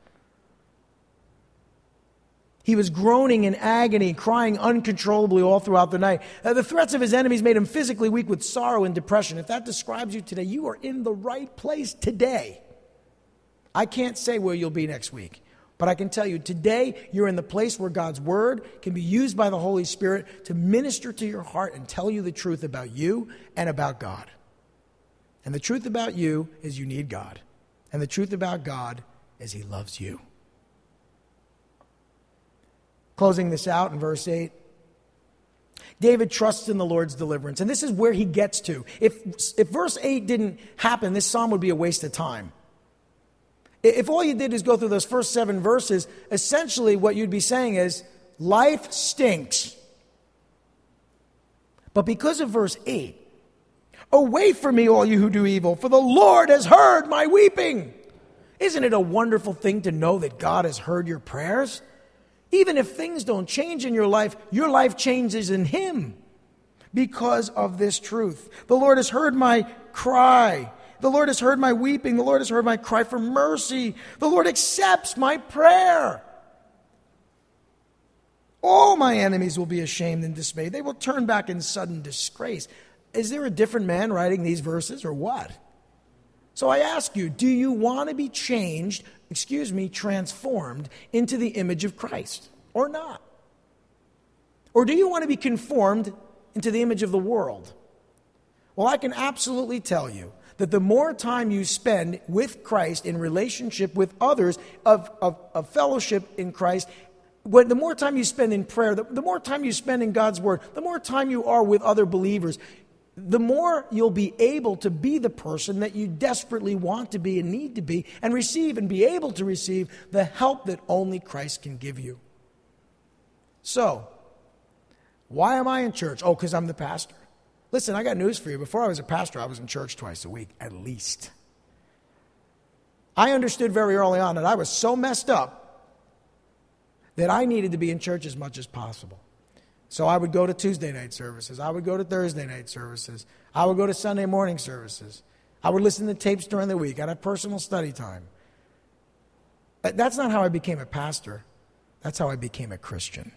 He was groaning in agony, crying uncontrollably all throughout the night. The threats of his enemies made him physically weak with sorrow and depression. If that describes you today, you are in the right place today. I can't say where you'll be next week, but I can tell you today you're in the place where God's word can be used by the Holy Spirit to minister to your heart and tell you the truth about you and about God. And the truth about you is you need God. And the truth about God is he loves you. Closing this out in verse 8. David trusts in the Lord's deliverance. And this is where he gets to. If verse 8 didn't happen, this psalm would be a waste of time. If all you did is go through those first 7 verses, essentially what you'd be saying is, life stinks. But because of verse 8, away from me, all you who do evil, for the Lord has heard my weeping. Isn't it a wonderful thing to know that God has heard your prayers? Even if things don't change in your life changes in him because of this truth. The Lord has heard my cry. The Lord has heard my weeping. The Lord has heard my cry for mercy. The Lord accepts my prayer. All my enemies will be ashamed and dismayed. They will turn back in sudden disgrace. Is there a different man writing these verses or what? So I ask you, do you want to be transformed into the image of Christ or not? Or do you want to be conformed into the image of the world? Well, I can absolutely tell you that the more time you spend with Christ in relationship with others, of fellowship in Christ, the more time you spend in prayer, the more time you spend in God's word, the more time you are with other believers, the more you'll be able to be the person that you desperately want to be and need to be and receive and be able to receive the help that only Christ can give you. So, why am I in church? Oh, because I'm the pastor. Listen, I got news for you. Before I was a pastor, I was in church twice a week, at least. I understood very early on that I was so messed up that I needed to be in church as much as possible. So I would go to Tuesday night services. I would go to Thursday night services. I would go to Sunday morning services. I would listen to tapes during the week. I'd have personal study time. But that's not how I became a pastor. That's how I became a Christian.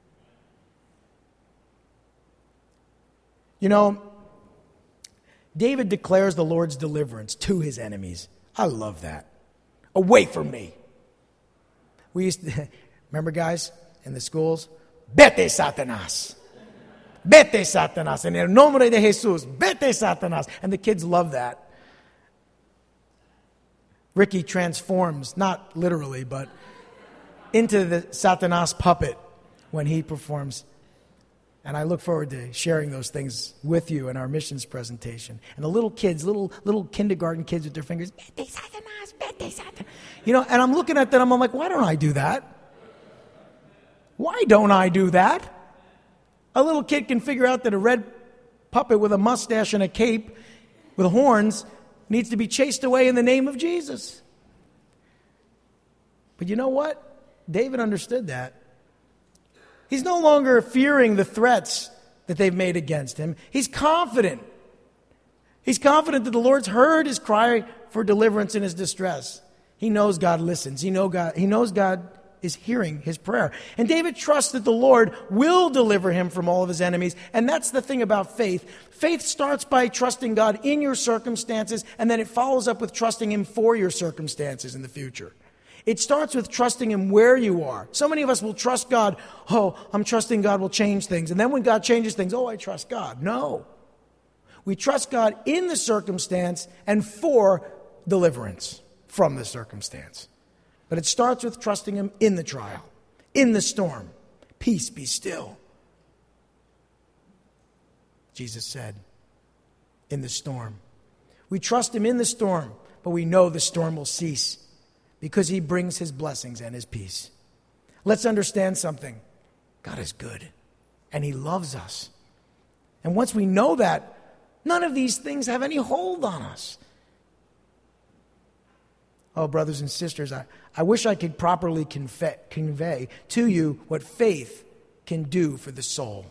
You know, David declares the Lord's deliverance to his enemies. I love that. Away from me. We used to, remember guys, in the schools? Vete, Satanás. Vete, Satanás. En el nombre de Jesús. Vete, Satanás. And the kids love that. Ricky transforms, not literally, but into the Satanás puppet when he performs. And I look forward to sharing those things with you in our missions presentation. And the little kids, little kindergarten kids with their fingers, Vete, Satanás, vete, Satanás. You know, and I'm looking at them, I'm like, why don't I do that? Why don't I do that? A little kid can figure out that a red puppet with a mustache and a cape with horns needs to be chased away in the name of Jesus. But you know what? David understood that. He's no longer fearing the threats that they've made against him. He's confident. He's confident that the Lord's heard his cry for deliverance in his distress. He knows God listens. He knows God is hearing his prayer. And David trusts that the Lord will deliver him from all of his enemies. And that's the thing about faith. Faith starts by trusting God in your circumstances, and then it follows up with trusting him for your circumstances in the future. It starts with trusting him where you are. So many of us will trust God. Oh, I'm trusting God will change things. And then when God changes things, oh, I trust God. No. We trust God in the circumstance and for deliverance from the circumstance. But it starts with trusting him in the trial, in the storm. Peace, be still. Jesus said, in the storm. We trust him in the storm, but we know the storm will cease because he brings his blessings and his peace. Let's understand something. God is good, and he loves us. And once we know that, none of these things have any hold on us. Oh, brothers and sisters, I wish I could properly convey to you what faith can do for the soul.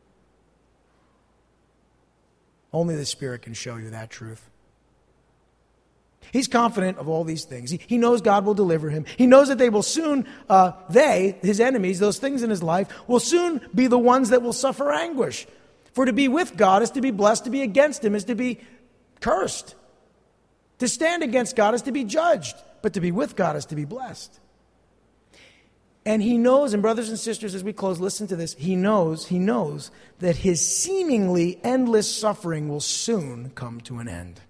Only the Spirit can show you that truth. He's confident of all these things. He knows God will deliver him. He knows that they will soon, his enemies, those things in his life, will soon be the ones that will suffer anguish. For to be with God is to be blessed, to be against him is to be cursed. To stand against God is to be judged, but to be with God is to be blessed. And he knows, and brothers and sisters, as we close, listen to this, he knows that his seemingly endless suffering will soon come to an end.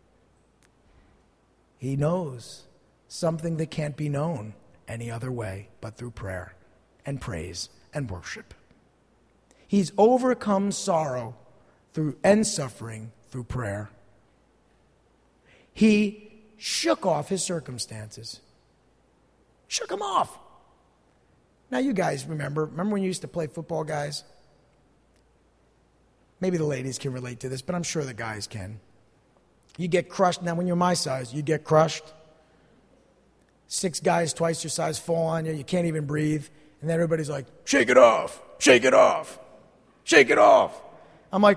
He knows something that can't be known any other way but through prayer and praise and worship. He's overcome sorrow and suffering through prayer. He shook off his circumstances. Shook them off. Now you guys remember when you used to play football, guys? Maybe the ladies can relate to this, but I'm sure the guys can. You get crushed. Now when you're my size, you get crushed. 6 guys twice your size fall on you. You can't even breathe. And then everybody's like, shake it off, shake it off, shake it off. I'm like,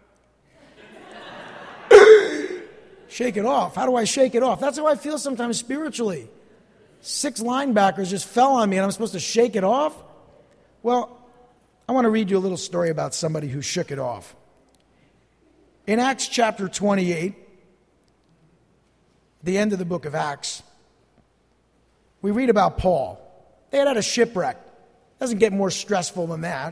shake it off. How do I shake it off? That's how I feel sometimes spiritually. 6 linebackers just fell on me and I'm supposed to shake it off? Well, I want to read you a little story about somebody who shook it off. In Acts chapter 28, the end of the book of Acts, we read about Paul. They had a shipwreck. Doesn't get more stressful than that.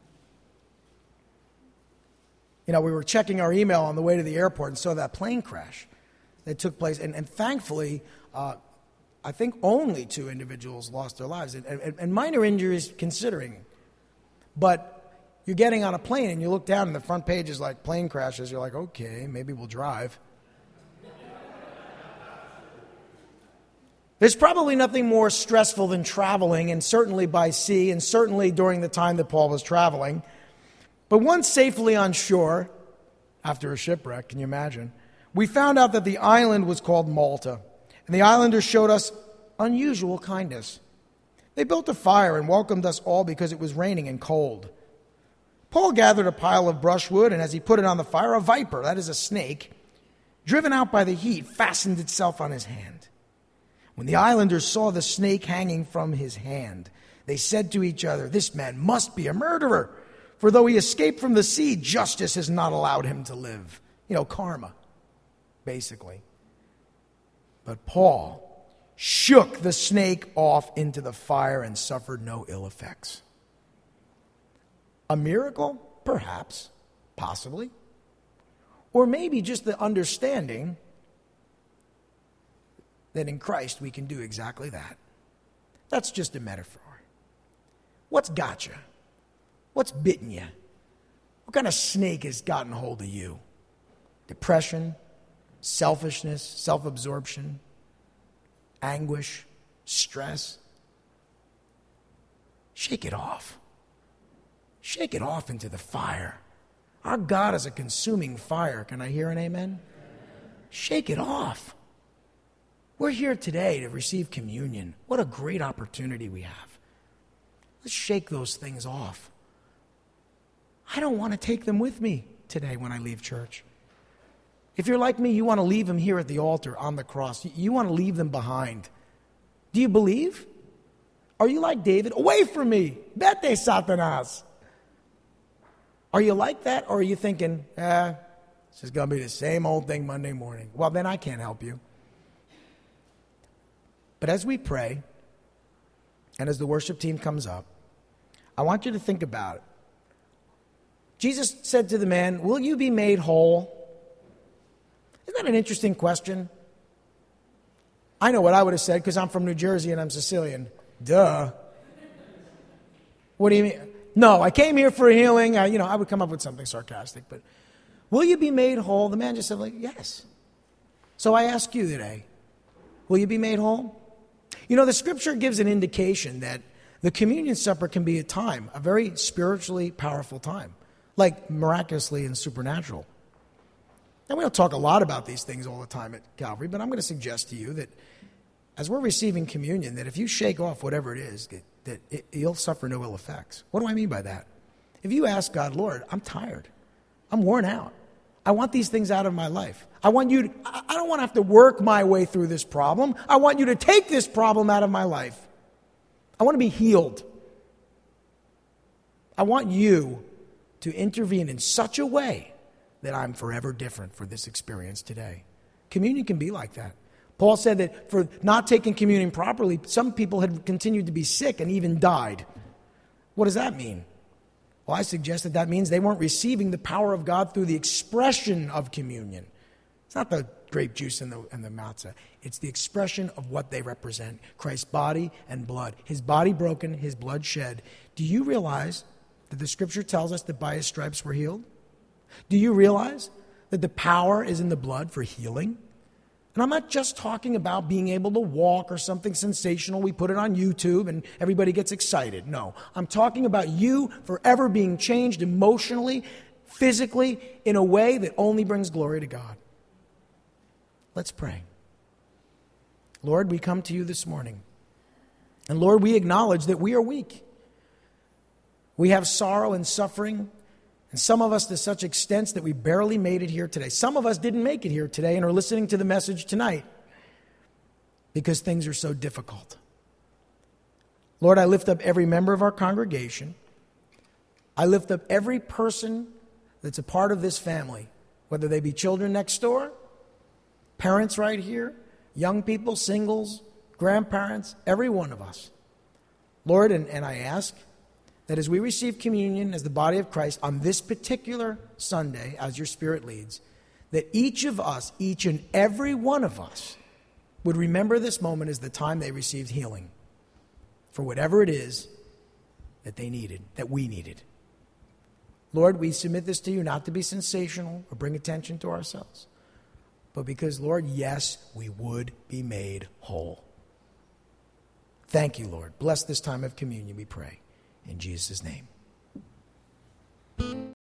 You know, we were checking our email on the way to the airport and saw that plane crash that took place. And thankfully, I think only 2 individuals lost their lives. And minor injuries considering. But you're getting on a plane and you look down and the front page is like plane crashes. You're like, okay, maybe we'll drive. There's probably nothing more stressful than traveling, and certainly by sea, and certainly during the time that Paul was traveling. But once safely on shore, after a shipwreck, can you imagine? We found out that the island was called Malta, and the islanders showed us unusual kindness. They built a fire and welcomed us all because it was raining and cold. Paul gathered a pile of brushwood, and as he put it on the fire, a viper, that is a snake, driven out by the heat, fastened itself on his hand. When the islanders saw the snake hanging from his hand, they said to each other, "This man must be a murderer, for though he escaped from the sea, justice has not allowed him to live." You know, karma, basically. But Paul shook the snake off into the fire and suffered no ill effects. A miracle? Perhaps. Possibly. Or maybe just the understanding that in Christ we can do exactly that. That's just a metaphor. What's got you? What's bitten you? What kind of snake has gotten hold of you? Depression, selfishness, self-absorption, anguish, stress. Shake it off. Shake it off into the fire. Our God is a consuming fire. Can I hear an amen? Shake it off. We're here today to receive communion. What a great opportunity we have. Let's shake those things off. I don't want to take them with me today when I leave church. If you're like me, you want to leave them here at the altar on the cross. You want to leave them behind. Do you believe? Are you like David? Away from me. Vete, Satanas. Are you like that? Or are you thinking, it's just going to be the same old thing Monday morning? Well, then I can't help you. But as we pray, and as the worship team comes up, I want you to think about it. Jesus said to the man, will you be made whole? Isn't that an interesting question? I know what I would have said because I'm from New Jersey and I'm Sicilian. Duh. What do you mean? No, I came here for healing. I would come up with something sarcastic. But will you be made whole? The man just said, yes. So I ask you today, will you be made whole? The Scripture gives an indication that the communion supper can be a very spiritually powerful time, like miraculously and supernatural. And we don't talk a lot about these things all the time at Calvary, but I'm going to suggest to you that as we're receiving communion, that if you shake off whatever it is, you'll suffer no ill effects. What do I mean by that? If you ask God, Lord, I'm tired. I'm worn out. I want these things out of my life. I don't want to have to work my way through this problem. I want you to take this problem out of my life. I want to be healed. I want you to intervene in such a way that I'm forever different for this experience today. Communion can be like that. Paul said that for not taking communion properly, some people had continued to be sick and even died. What does that mean? Well, I suggest that means they weren't receiving the power of God through the expression of communion. It's not the grape juice and the matzah. It's the expression of what they represent. Christ's body and blood. His body broken, his blood shed. Do you realize that the Scripture tells us that by his stripes we're healed? Do you realize that the power is in the blood for healing? And I'm not just talking about being able to walk or something sensational. We put it on YouTube and everybody gets excited. No, I'm talking about you forever being changed emotionally, physically, in a way that only brings glory to God. Let's pray. Lord, we come to you this morning. And Lord, we acknowledge that we are weak. We have sorrow and suffering. And some of us to such extent that we barely made it here today. Some of us didn't make it here today and are listening to the message tonight because things are so difficult. Lord, I lift up every member of our congregation. I lift up every person that's a part of this family, whether they be children next door, parents right here, young people, singles, grandparents, every one of us. Lord, and I ask that as we receive communion as the body of Christ on this particular Sunday, as your Spirit leads, that each of us, each and every one of us, would remember this moment as the time they received healing for whatever it is that they needed, that we needed. Lord, we submit this to you not to be sensational or bring attention to ourselves, but because, Lord, yes, we would be made whole. Thank you, Lord. Bless this time of communion, we pray. In Jesus' name.